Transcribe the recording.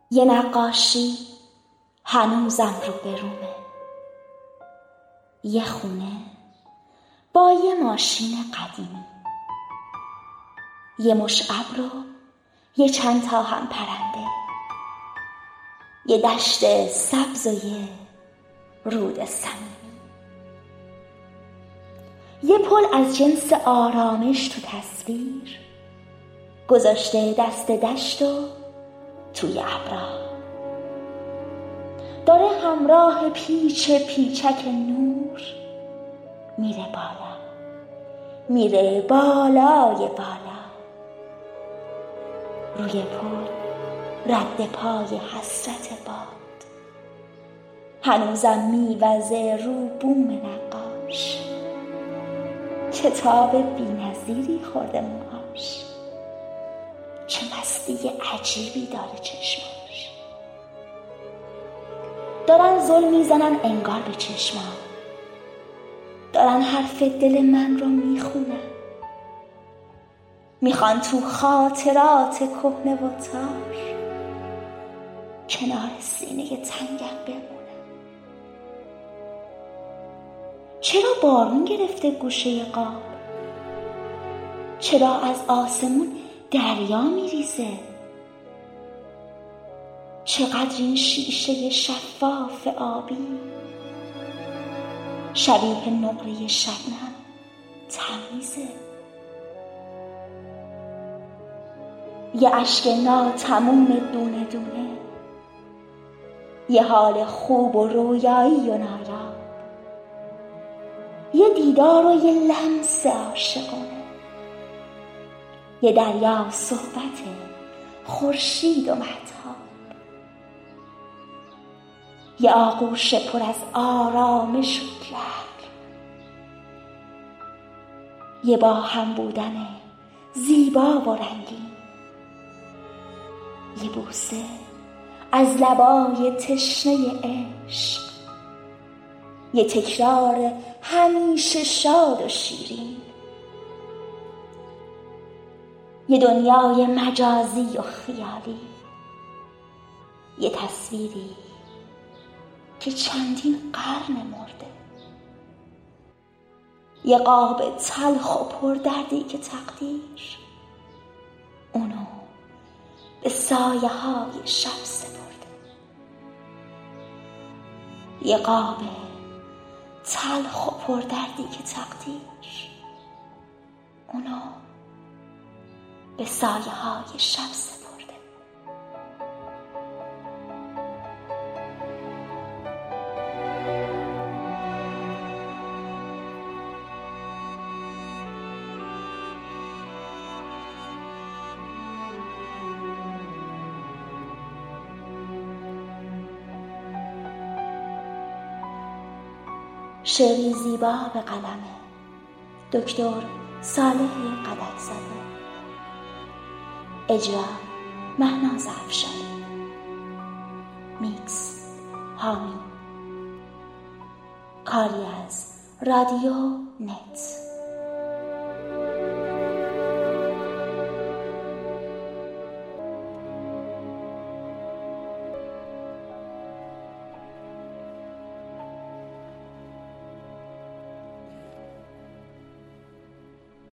یه نقاشی هنوزم رو به رومه، یه خونه با یه ماشین قدیمی، یه مش ابر و یه چند تا هم پرنده، یه دشت سبز و یه رود صمیمی، یه پل از جنس آرامش تو تصویر گذاشته دست دشت و توی ابرا، داره همراه پیچ پیچک نور میره بالا، میره بالای بالا. روی پل رد پای حسرت باد هنوزم میوزه رو بوم نقاش، کتاب بی‌نظیری خورده موهاش، چه مستی عجیبی داره چشماش. دارن زل میزنن انگار به چشمام، دارن حرف دل من رو میخونن، میخوان تو خاطرات کهنه و تار کنار سینه تنگم بمونن. چرا بارون گرفته گوشه قاب؟ چرا از آسمون دریا میریزه؟ چقدر این شیشه شفاف آبی شبیه نقره شبنم تمیزه. یه اشک ناتموم دونه دونه، یه حال خوب و رویایی و نایاب، یه دیدار و یه لمس عاشقانه، یه دریا صحبت خورشید و مهتاب، یه آغوش پر از آرامش و لحن، یه با هم بودن زیبا و رنگین، یه بوسه از لبای تشنه عشق، یه تکرار همیشه شاد و شیرین، یه دنیای مجازی و خیالی، یه تصویری که چندین قرن مرده، یه قاب تلخ و پردردی که تقدیر اونو به سایه های شب سپرده، یه قاب تلخ و پردردی که تقدیر اونو به سایه های شب سپرده. شعری زیبا به قلم دکتر صالح قدرزاده، اجرا مهناز افشاری، میکس هامی، کاری از رادیو نت.